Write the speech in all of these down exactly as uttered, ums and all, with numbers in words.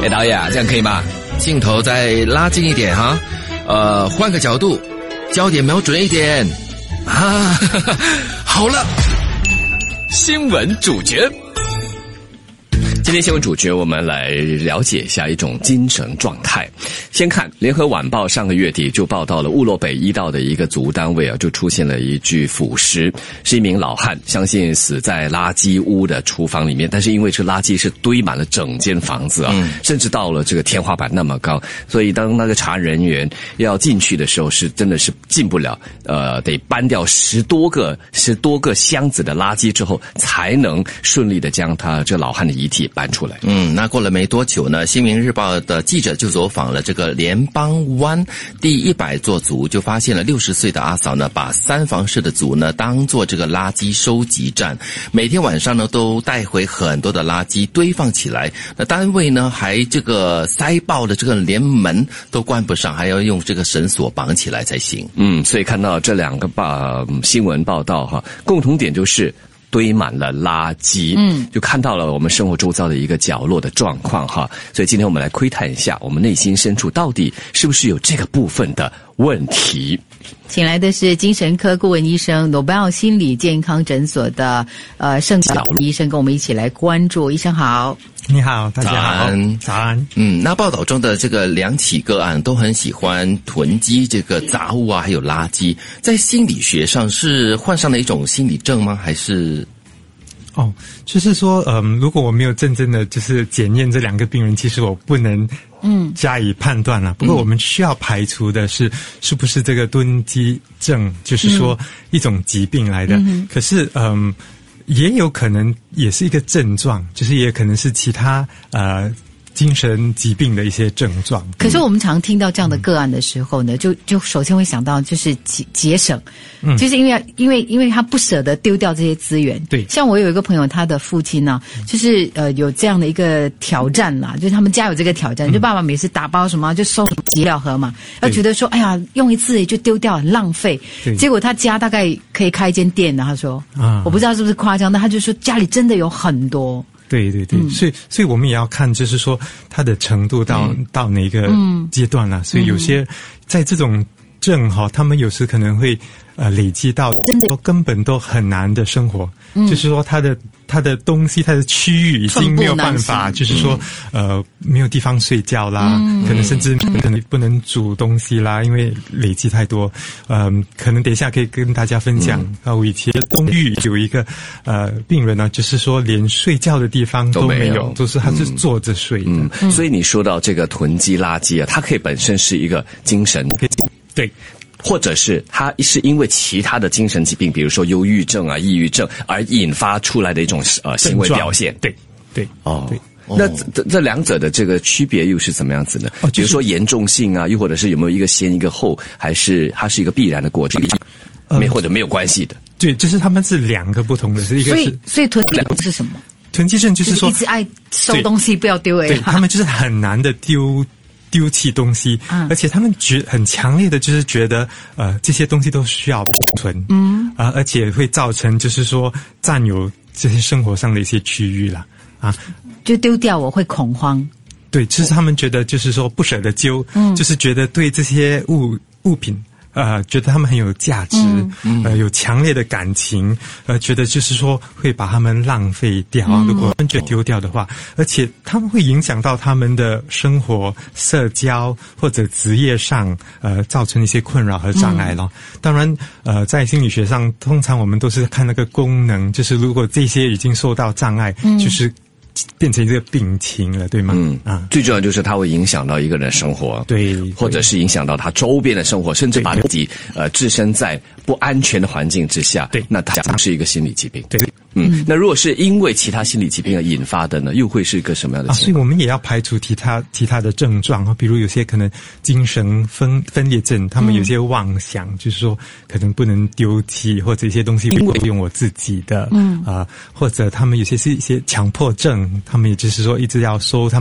哎，导演啊，这样可以吗？镜头再拉近一点哈，呃，换个角度，焦点瞄准一点啊，好了。新闻主角。今天新闻主角，我们来了解一下一种精神状态。先看《联合晚报》上个月底就报道了乌洛北一道的一个组单位啊，就出现了一具腐尸，是一名老汉，相信死在垃圾屋的厨房里面，但是因为这垃圾是堆满了整间房子啊，嗯、甚至到了这个天花板那么高，所以当那个查人员要进去的时候，是真的是进不了，呃，得搬掉十多个十多个箱子的垃圾之后，才能顺利的将他这老汉的遗体搬出来。 嗯，那过了没多久呢，新民日报的记者就走访了这个联邦湾第一百座族，就发现了六十岁的阿嫂呢，把三房式的族呢当做这个垃圾收集站，每天晚上呢都带回很多的垃圾堆放起来。那单位呢还这个塞爆的这个连门都关不上，还要用这个绳索绑起来才行。 嗯，所以看到这两个报新闻报道哈，共同点就是堆满了垃圾，嗯，就看到了我们生活周遭的一个角落的状况哈。所以今天我们来窥探一下，我们内心深处到底是不是有这个部分的问题。 请来的是精神科顾问医生、诺贝尔心理健康诊所的呃盛小医生，跟我们一起来关注。医生好。 你好，大家好，早安。 嗯，那报道中的这个两起个案都很喜欢囤积这个杂物啊，还有垃圾，在心理学上是患上了一种心理症吗？还是？ 哦，就是说，嗯，如果我没有真正的就是检验这两个病人，其实我不能嗯加以判断了。不过我们需要排除的是，是不是这个囤积症，就是说一种疾病来的。嗯、可是，嗯。也有可能也是一个症状，就是也可能是其他呃精神疾病的一些症状。 可是我们常听到这样的个案的时候呢，就就首先会想到就是节节省，嗯，就是因为因为因为他不舍得丢掉这些资源。 对， 像我有一个朋友，他的父亲呢，就是呃有这样的一个挑战啦，就是他们家有这个挑战，嗯、就爸爸每次打包什么就收集料盒嘛，要觉得说哎呀用一次就丢掉很浪费，结果他家大概可以开一间店的，他说啊，我不知道是不是夸张，但他就说家里真的有很多。 对对对，嗯、所以所以我们也要看，就是说它的程度到、嗯、到哪个阶段了、啊。所以有些在这种症哈，他们有时可能会呃累积到真的根本都很难的生活，嗯、就是说他的他的东西，他的区域已经没有办法，就是说呃没有地方睡觉啦，嗯、可能甚至可能不能煮东西啦，因为累积太多。嗯、呃，可能等一下可以跟大家分享。啊、嗯，我以前公寓有一个呃病人呢，就是说连睡觉的地方都没有，都, 没有都是他是坐着睡的。 嗯嗯、所以你说到这个囤积垃圾啊，它可以本身是一个精神对。 或者是他是因为其他的精神疾病，比如说忧郁症啊、抑郁症而引发出来的一种呃行为表现。 对对哦对。 那这这两者的这个区别又是怎么样子呢？哦就是、比如说严重性啊，又或者是有没有一个先一个后，还是它是一个必然的过程，没、呃、或者没有关系的？ 对，就是他们是两个不同的，是一个是。 所以所以囤积症是什么？ 囤积症就是说、 就是、一直爱收东西不要丢哎。 对，他们就是很难的丢。丢弃东西，嗯、而且他们觉很强烈的就是觉得，呃，这些东西都需要保存，嗯，啊、呃，而且会造成就是说占有这些生活上的一些区域啦，啊， 就丢掉我会恐慌。 对，就是他们觉得就是说不舍得丢，嗯，就是觉得对这些物物品。呃，觉得他们很有价值，嗯、呃，有强烈的感情，呃，觉得就是说会把他们浪费掉，嗯、如果完全丢掉的话，而且他们会影响到他们的生活、社交或者职业上，呃，造成一些困扰和障碍咯。嗯、当然，呃，在心理学上，通常我们都是看那个功能，就是如果这些已经受到障碍，嗯、就是。变成一个病情了，对吗？ 嗯啊，最重要就是它会影响到一个人的生活， 对， 或者是影响到他周边的生活，甚至把自己呃置身在不安全的环境之下，对，那它是一个心理疾病， 对。 嗯，那如果是因为其他心理疾病而引发的呢，又会是一个什么样的情况？啊， 所以我们也要排除其他其他的症状啊，比如有些可能精神分分裂症，他们有些妄想，嗯、就是说可能不能丢弃，或者一些东西不用我自己的，嗯啊、呃，或者他们有些是一些强迫症，他们也就是说一直要收他们。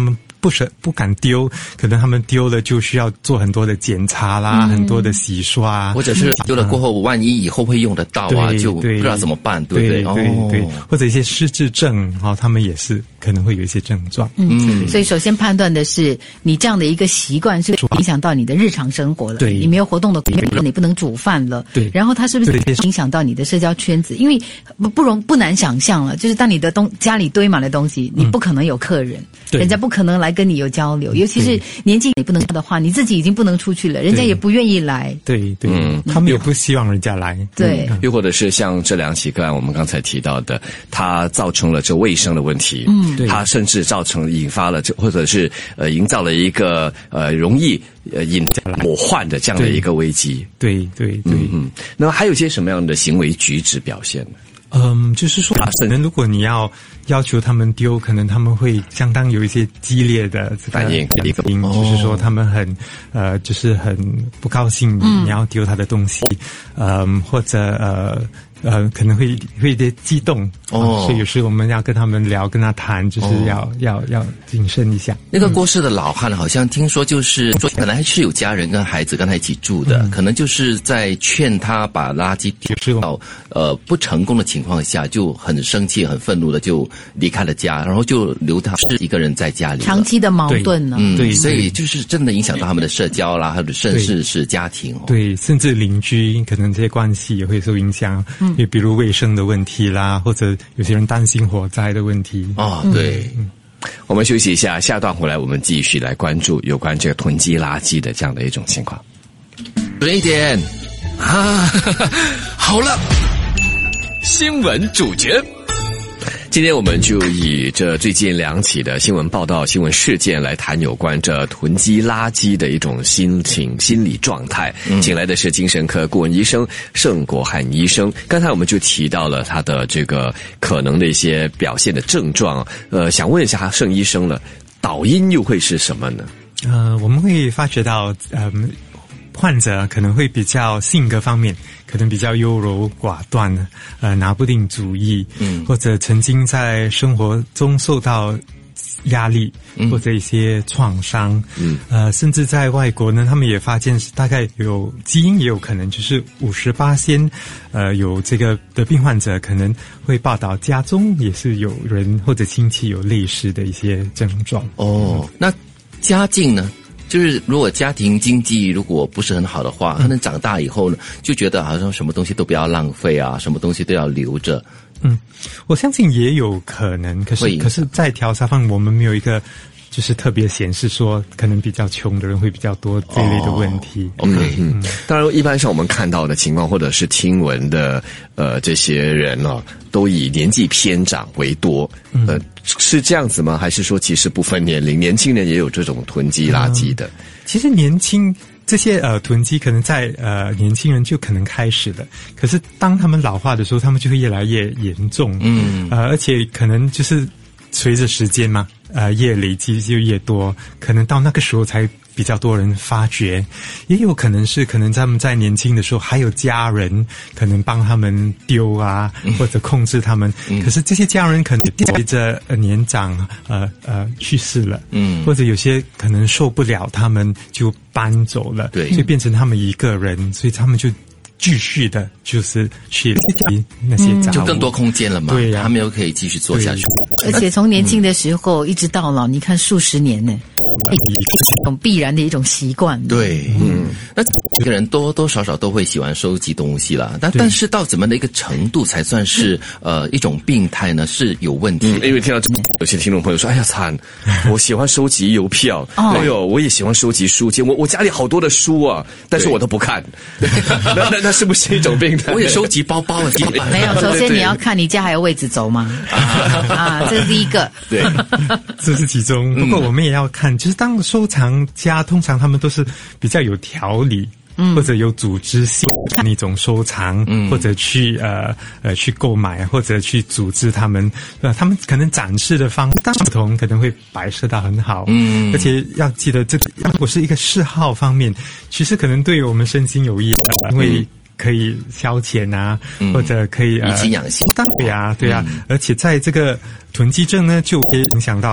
不舍不敢丢，可能他们丢了就需要做很多的检查啦，嗯、很多的洗刷， 或者是丢了过后，万一以后会用得到啊，就不知道怎么办，对不对？ 对对对，或者一些失智症哈，他们也是可能会有一些症状。 嗯，所以首先判断的是你这样的一个习惯是影响到你的日常生活了， 对， 你没有活动的空间，你不能煮饭了， 对， 然后它是不是影响到你的社交圈子？因为不不容不难想象了，就是当你的东家里堆满了东西，你不可能有客人，嗯、人家不可能来跟你有交流，尤其是年纪你不能的话，你自己已经不能出去了，人家也不愿意来， 对对，嗯，他们也不希望人家来， 对， 又或者是像这两起个案，我们刚才提到的，它造成了这卫生的问题，嗯，它甚至造成引发了这或者是呃营造了一个呃容易呃引魔患的这样的一个危机， 对对对， 嗯嗯，那么还有些什么样的行为举止表现呢？ 嗯，就是说，可能如果你要要求他们丢，可能他们会相当有一些激烈的这个反应， 反应，就是说他们很呃，就是很不高兴你要丢他的东西，嗯、呃，或者呃。呃，可能会会有点激动哦，所以有时我们要跟他们聊，跟他谈，就是要、哦、要要谨慎一下。 那个过世的老汉好像听说就是说，本来是有家人跟孩子跟他一起住的，嗯、可能就是在劝他把垃圾丢到呃不成功的情况下，就很生气、很愤怒的就离开了家，然后就留他是一个人在家里。 长期的矛盾呢， 嗯， 对， 所以就是真的影响到他们的社交啦，或者甚至是家庭哦。 对，甚至邻居可能这些关系也会受影响。嗯。也比如卫生的问题啦，或者有些人担心火灾的问题啊、哦，对、嗯。我们休息一下，下段回来我们继续来关注有关这个囤积垃圾的这样的一种情况。 准一点啊！好了，新闻主角。 今天我们就以这最近两起的新闻报道、新闻事件来谈有关这囤积垃圾的一种心情、心理状态。嗯、请来的是精神科顾问医生盛国汉医生。刚才我们就提到了他的这个可能的一些表现的症状。呃，想问一下盛医生了，导因又会是什么呢？ 呃，我们会发觉到，嗯。患者可能会比较性格方面，可能比较优柔寡断，呃，拿不定主意，嗯，或者曾经在生活中受到压力，嗯、或者一些创伤，嗯，呃，甚至在外国呢，他们也发现大概有基因也有可能，就是五十八仙，呃，有这个的病患者可能会报道家中也是有人或者亲戚有类似的一些症状。 哦，那家境呢？就是如果家庭经济如果不是很好的话，可能长大以后呢，就觉得好像什么东西都不要浪费啊，什么东西都要留着。 嗯，我相信也有可能，可是可是在调查方我们没有一个就是特别显示说可能比较穷的人会比较多这一类的问题。 哦、OK， 嗯，当然一般上我们看到的情况或者是听闻的呃这些人呢、哦，都以年纪偏长为多。呃，是这样子吗？还是说其实不分年龄，年轻人也有这种囤积垃圾的？嗯、 其实年轻这些呃囤积可能在呃年轻人就可能开始了，可是当他们老化的时候，他们就会越来越严重。嗯，呃，而且可能就是随着时间嘛，呃，越累积就越多，可能到那个时候才比较多人发觉。也有可能是可能他们在年轻的时候还有家人可能帮他们丢啊，嗯、或者控制他们，嗯、可是这些家人可能随着年长呃呃去世了，嗯，或者有些可能受不了他们就搬走了， 对， 所以变成他们一个人，所以他们就继续的就是去那些杂物， 就更多空间了嘛， 对呀、啊， 他们又可以继续做下去。 而且从年轻的时候一直到老，你看数十年呢，一种必然的一种习惯。 对，嗯，那每个人多多少少都会喜欢收集东西啦，但但是到怎么的一个程度才算是呃一种病态呢？是有问题、 嗯。因为听到有些听众朋友说：“哎呀，惨，我喜欢收集邮票，哎呦，我也喜欢收集书签，我我家里好多的书啊，但是我都不看。”那那那是不是一种病态？ 我也收集包包啊， 没有。首先你要看你家还有位置走吗？啊，这是第一个。 对， 这是其中。不过我们也要看，就是当收藏家通常他们都是比较有条理。嗯，或者有组织性的那种收藏，嗯，或者去呃呃去购买，或者去组织他们，呃，他们可能展示的方式不同，可能会摆设到很好，嗯，而且要记得这个，如果是一个嗜好方面，其实可能对我们身心有益的，因为可以消遣啊，嗯、或者可以呃以形养性， 对啊，对啊，嗯、而且在这个囤积症呢，就会影响到。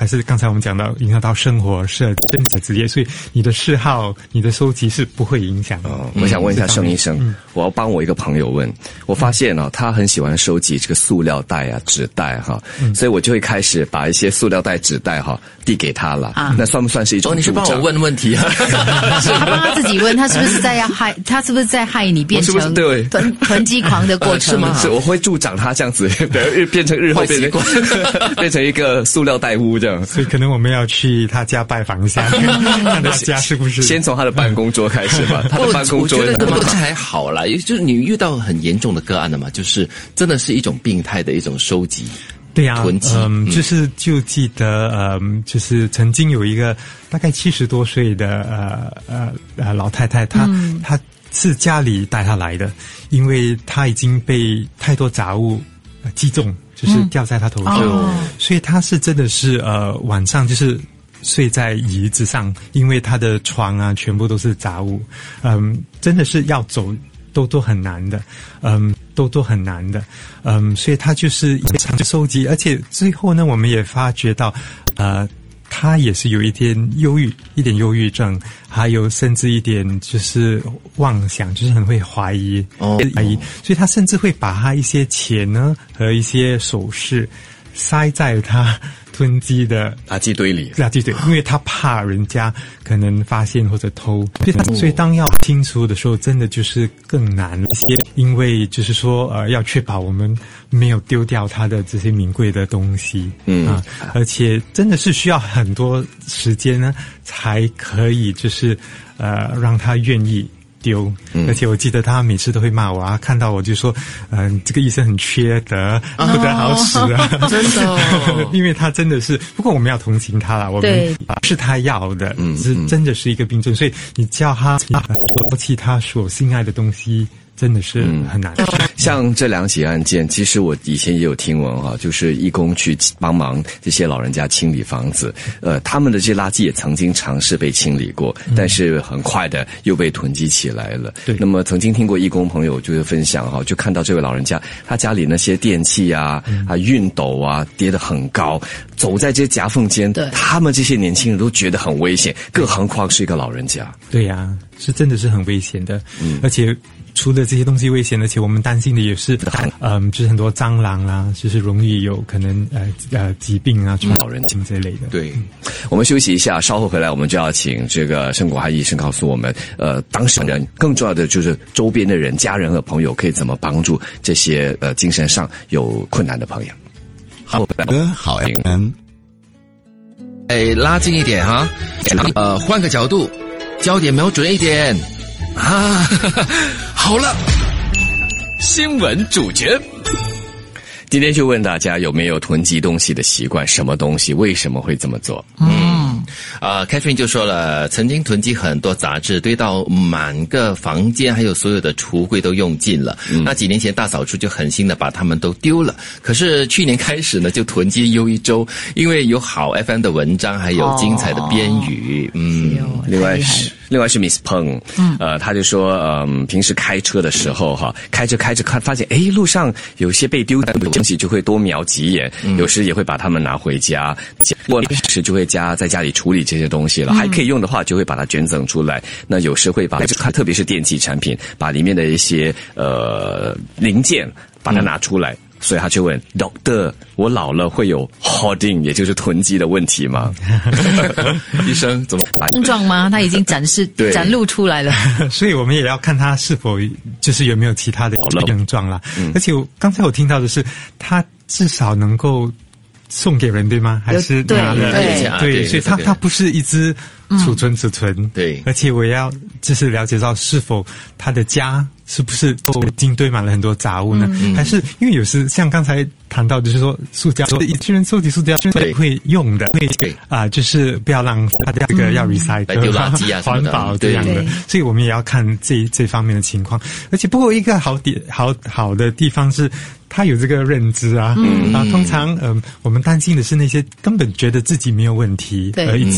还是刚才我们讲到影响到生活、社真的职业，所以你的嗜好、你的收集是不会影响的。 哦，我想问一下盛医生，嗯、我要帮我一个朋友问，我发现哦，他很喜欢收集这个塑料袋啊、纸袋哈、嗯，所以我就会开始把一些塑料袋、纸袋哈递给他了。啊，那算不算是一种？ 哦，你是帮我问问题啊？ 是你帮他自己问，他是不是在要害？他是不是在害你变成对囤囤积狂的过程？ 是吗？是，我会助长他这样子，变成日后变成变成一个塑料袋屋这样。 所以可能我们要去他家拜访一下，看他家是不是先从他的办公桌开始吧。他的办公桌我觉得这个还好啦，就是你遇到很严重的个案了嘛，就是真的是一种病态的一种收集。 对呀、啊， 囤积， 嗯，就是就记得，嗯，就是曾经有一个大概七十多岁的呃呃呃老太太，她、嗯、她是家里带她来的，因为她已经被太多杂物呃击中，就是掉在她头上，嗯、所以她是真的是呃晚上就是睡在椅子上，因为她的床啊全部都是杂物，嗯，真的是要走都都很难的，嗯。都都很难的，嗯，所以他就是也常收集，而且最后呢，我们也发觉到，呃，他也是有一点忧郁，一点忧郁症，还有甚至一点就是妄想，就是很会怀疑，哦，怀疑，所以他甚至会把他一些钱呢和一些首饰塞在他囤积的垃圾堆里， 垃圾堆，因为他怕人家可能发现或者偷，所以他所以当要清除的时候，真的就是更难一些，因为就是说呃要确保我们没有丢掉他的这些名贵的东西，嗯啊，而且真的是需要很多时间呢，才可以就是呃让他愿意丢，而且我记得他每次都会骂我啊，看到我就说，嗯、呃，这个医生很缺德，不得好使啊， 哦、真的、哦， 因为他真的是，不过我们要同情他啦，我们不是他要的，嗯，是真的是一个病症，所以你叫他抛弃他所心爱的东西。真的是很难、嗯。 像这两起案件，其实我以前也有听闻哈，就是义工去帮忙这些老人家清理房子，呃，他们的这些垃圾也曾经尝试被清理过，但是很快的又被囤积起来了。对。那么曾经听过义工朋友就会分享哈，就看到这位老人家，他家里那些电器啊、嗯、啊熨斗啊叠得很高，走在这些夹缝间，他们这些年轻人都觉得很危险，更何况是一个老人家。 对呀、啊，是真的是很危险的，嗯，而且。除了这些东西危险，而且我们担心的也是，嗯，就是很多蟑螂啦，就是容易有可能呃呃疾病啊、传老人病这类的。 对，我们休息一下，稍后回来我们就要请这个盛国汉医生告诉我们，呃，当事人更重要的就是周边的人、家人和朋友可以怎么帮助这些呃精神上有困难的朋友。 好的，好 M， 哎，拉近一点哈，呃，换个角度，焦点瞄准一点。啊，好了，新闻主角。 今天就问大家有没有囤积东西的习惯，什么东西，为什么会这么做？ 嗯，啊 Catherine 就说了，曾经囤积很多杂志，堆到满个房间，还有所有的橱柜都用尽了。嗯、那几年前大扫除就狠心的把它们都丢了。可是去年开始呢，就囤积又一周，因为有好 F M 的文章，还有精彩的编语。哦、嗯， 另外是。另外是 Miss Peng， 嗯，呃，他就说，嗯，平时开车的时候哈，开着开着看，发现哎，路上有些被丢的东西，就会多瞄几眼，嗯、有时也会把它们拿回家，过时就会家在家里处理这些东西了，嗯、还可以用的话，就会把它卷整出来。那有时会把，特别是电器产品，把里面的一些呃零件把它拿出来。嗯，所以他就问 Doctor， 我老了会有 hoarding， 也就是囤积的问题吗？ 医生怎么症状吗？他已经展示展露出来了。 所以我们也要看他是否就是有没有其他的症状啦。嗯、而且我刚才我听到的是，他至少能够送给人，对吗？还是拿了？ 对对对, 对，所以他他不是一直储存储存。嗯、对，而且我要就是了解到是否他的家。是不是都已经堆满了很多杂物呢？嗯、还是因为有时像刚才谈到，就是说塑胶，一群人收集塑胶会会用的，会啊、呃，就是不要让它的这个要 recycle， 丢垃圾啊， 环保这样的，所以我们也要看这这方面的情况。而且不过一个好点好好的地方是。他有这个认知啊，嗯、啊，通常嗯、呃，我们担心的是那些根本觉得自己没有问题，而一直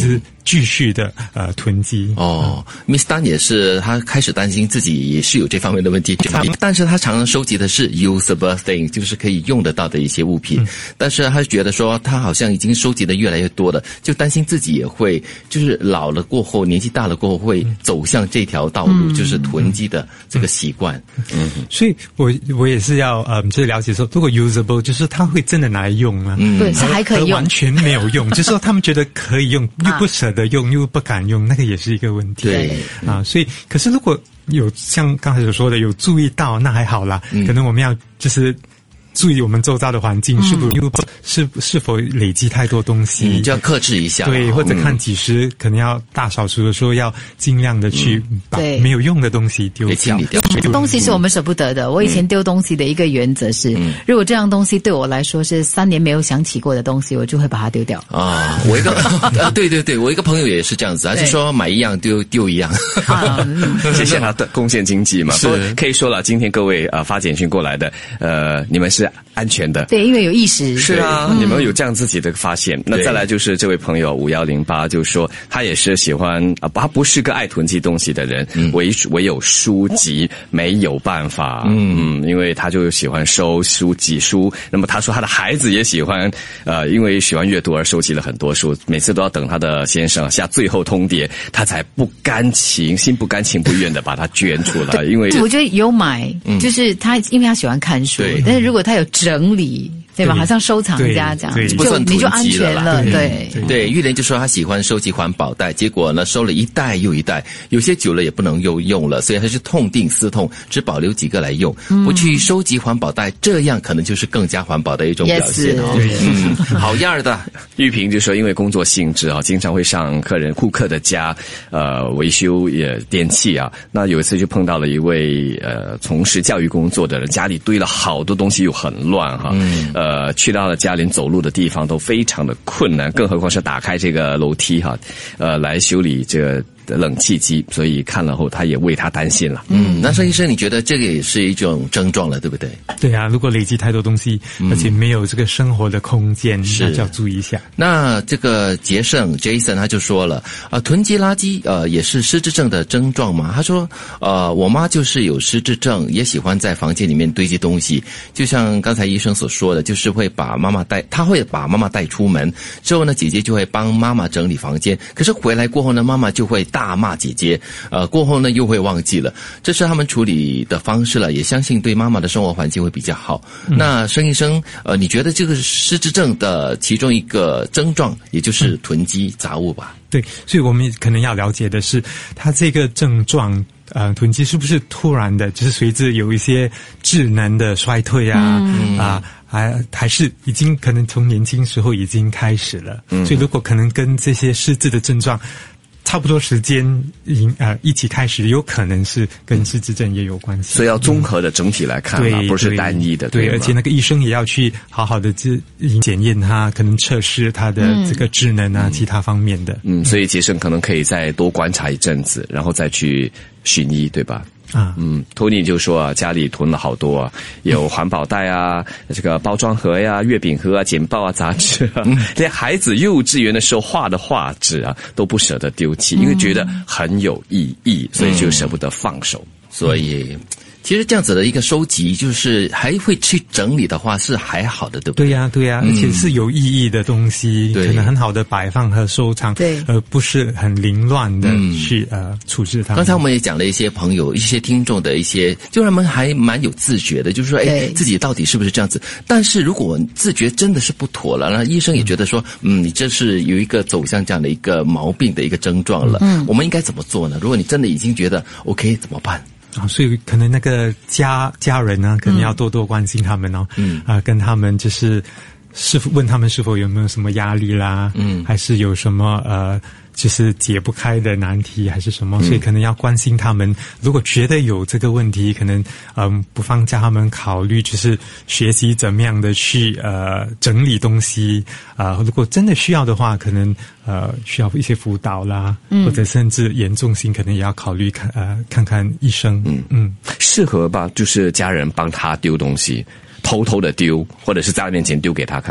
继续的呃囤积。 哦、嗯、，Miss Dan 也是，他开始担心自己也是有这方面的问题，但是他常常收集的是 usable thing， 就是可以用得到的一些物品，嗯、但是他觉得说他好像已经收集的越来越多了，就担心自己也会就是老了过后，年纪大了过后会走向这条道路，嗯、就是囤积的这个习惯。 嗯，所以我我也是要呃，就是了解说，如果 usable 就是他会真的拿来用吗？ 嗯，对，是还可以用， 完全没有用，就是说他们觉得可以用，又不舍得用，又不敢用，那个也是一个问题。 对啊，所以可是如果有像刚才所说的有注意到，那还好啦，嗯、可能我们要就是注意我们周遭的环境，是否又是是否累积太多东西， 你、嗯、就要克制一下。 对，或者看几时、嗯、可能要大扫除的时候，要尽量的去把没有用的东西丢掉。 掉东西是我们舍不得的。我以前丢东西的一个原则是，嗯、如果这样东西对我来说是三年没有想起过的东西，我就会把它丢掉。 啊，我一个啊，对对对，我一个朋友也是这样子，他就说买一样丢丢一样。 啊、谢谢他的贡献经济嘛。是可以说了，今天各位呃发简讯过来的，呃，你们是安全的， 对，因为有意识。 是啊，嗯、你们有这样自己的发现。那再来就是这位朋友五幺零八，就说他也是喜欢啊，他不是个爱囤积东西的人，嗯、唯唯有书籍没有办法，嗯，因为他就喜欢收书籍书。那么他说他的孩子也喜欢，呃，因为喜欢阅读而收集了很多书，每次都要等他的先生下最后通牒，他才不甘情心不甘情不愿的把它捐出来。因为我觉得有买，嗯、就是他因为他喜欢看书，但是如果他有整理。对吧？好像收藏家这样，就你就安全了。对对，玉莲就说他喜欢收集环保袋，结果呢收了一袋又一袋，有些久了也不能又用了，所以他是痛定思痛，只保留几个来用，不去收集环保袋，这样可能就是更加环保的一种表现哦。嗯，好样的。 玉萍就说，因为工作性质啊，经常会上客人顾客的家，呃，维修也电器啊。那有一次就碰到了一位呃从事教育工作的人，家里堆了好多东西，又很乱哈。嗯。呃呃，去到了家连走路的地方都非常的困难，更何况是打开这个楼梯哈，呃，来修理这个冷气机，所以看了后他也为他担心了。 嗯，那盛医生，你觉得这个也是一种症状了，对不对？ 对啊，如果累积太多东西，嗯、而且没有这个生活的空间，那就要注意一下。 那这个杰胜 Jason 他就说了，啊，囤积垃圾呃也是失智症的症状嘛。他说，呃，我妈就是有失智症，也喜欢在房间里面堆积东西，就像刚才医生所说的，就是会把妈妈带，他会把妈妈带出门之后呢，姐姐就会帮妈妈整理房间，可是回来过后呢，妈妈就会大骂姐姐，呃，过后呢又会忘记了，这是他们处理的方式了，也相信对妈妈的生活环境会比较好。嗯、那盛医生，呃，你觉得这个失智症的其中一个症状，也就是囤积杂物吧？ 对，所以我们可能要了解的是，他这个症状。呃，囤积是不是突然的？就是随着有一些智能的衰退啊，嗯、啊，还还是已经可能从年轻时候已经开始了。嗯、所以如果可能跟这些失智的症状差不多时间呃一起开始，有可能是跟失智症也有关系。 所以要综合的整体来看嘛，不是单一的。 对，而且那个医生也要去好好的检验他，可能测试他的这个智能啊，嗯、其他方面的。 嗯，所以杰森可能可以再多观察一阵子，然后再去寻医，对吧？啊，嗯，托尼就说啊，家里囤了好多啊，有环保袋啊，这个包装盒呀、月饼盒啊、简报啊、杂志啊，嗯、连孩子幼稚园的时候画的画纸啊，都不舍得丢弃，因为觉得很有意义，所以就舍不得放手， 嗯、所以。其实这样子的一个收集，就是还会去整理的话，是还好的，对不对？ 对呀、啊，对呀、啊，嗯、而且是有意义的东西，可能很好的摆放和收藏， 对， 而不是很凌乱的去、嗯、呃处置它。 刚才我们也讲了一些朋友、一些听众的一些，就他们还蛮有自觉的，就是说，哎，自己到底是不是这样子？但是如果自觉真的是不妥了，那医生也觉得说，嗯，你这是有一个走向这样的一个毛病的一个症状了，嗯，我们应该怎么做呢？如果你真的已经觉得 OK， 怎么办？ 啊，所以可能那个家家人呢，可能要多多关心他们哦，嗯，啊、呃，跟他们就是是否问他们是否有没有什么压力啦，嗯，还是有什么呃，就是解不开的难题还是什么，嗯、所以可能要关心他们。如果觉得有这个问题，可能嗯、呃，不妨叫他们考虑，就是学习怎么样的去呃整理东西啊、呃。如果真的需要的话，可能呃需要一些辅导啦，嗯、或者甚至严重性，可能也要考虑看呃看看医生。嗯嗯， 适合吧？就是家人帮他丢东西。偷偷的丢，或者是在他面前丢给他看。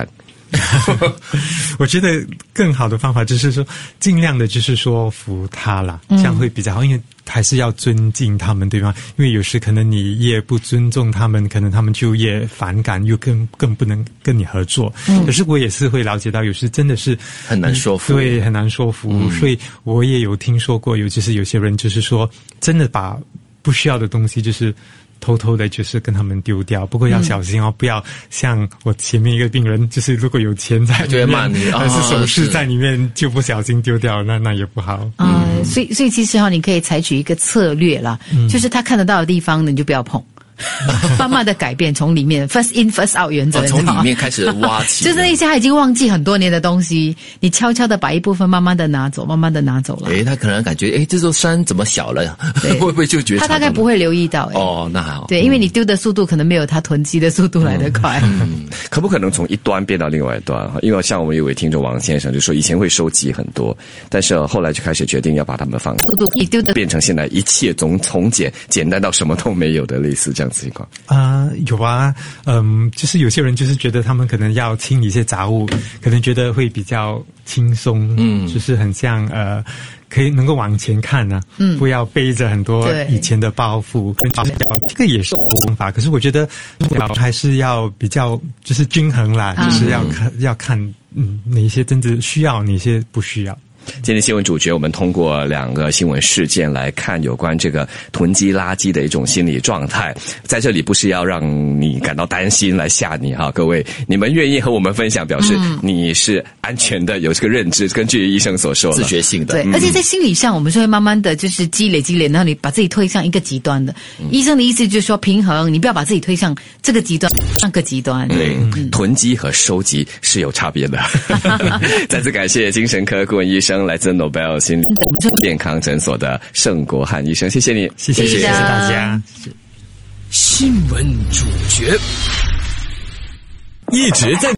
我觉得更好的方法就是说，尽量的就是说服他啦，这样会比较好，因为还是要尊敬他们，对吗？因为有时可能你越不尊重他们，可能他们就越反感，又更更不能跟你合作。嗯、可是我也是会了解到，有时真的是很难说服， 对，很难说服。嗯、所以我也有听说过，有就是有些人就是说，真的把不需要的东西就是偷偷的就是跟他们丢掉，不过要小心哦，嗯、不要像我前面一个病人，就是如果有钱在里面， 就会骂你， 还是首饰在里面，就不小心丢掉，那那也不好。 嗯，嗯所以所以其实哈、哦，你可以采取一个策略啦，嗯、就是他看得到的地方呢，你就不要碰。慢慢的改变，从里面 first in first out 原则， 哦、从里面开始挖起， 就是那些他已经忘记很多年的东西，你悄悄的把一部分慢慢的拿走，慢慢的拿走了。 诶，他可能感觉诶，这座山怎么小了？会不会就觉得他大概不会留意到？ 哦，那好， 对，因为你丢的速度可能没有他囤积的速度来得快。 嗯，可不可能从一端变到另外一端？因为像我们有位听众王先生就说，以前会收集很多，但是后来就开始决定要把它们放， 速度你丢的变成现在一切从从简简单到什么都没有的类似这样子情况。 啊、呃，有啊，嗯，就是有些人就是觉得他们可能要清理一些杂物，可能觉得会比较轻松，嗯，就是很像呃，可以能够往前看呢、啊，嗯，不要背着很多以前的包袱，这个也是方法。可是我觉得还是要比较就是均衡啦，嗯、就是要看要看嗯哪些真的需要，哪些不需要。 今天新闻主角，我们通过两个新闻事件来看有关这个囤积垃圾的一种心理状态。在这里不是要让你感到担心来吓你哈，各位，你们愿意和我们分享，表示你是安全的，有这个认知，根据医生所说的自觉性的。 对，嗯、而且在心理上，我们是会慢慢的就是积累积累，然后你把自己推向一个极端的。嗯、医生的意思就是说平衡，你不要把自己推向这个极端，那个极端。 对，嗯、囤积和收集是有差别的。再次感谢精神科顾问医生。来自 Nobel 心理健康诊所的盛国汉医生，谢谢你， 谢谢，谢谢大家。 新闻主角一直在。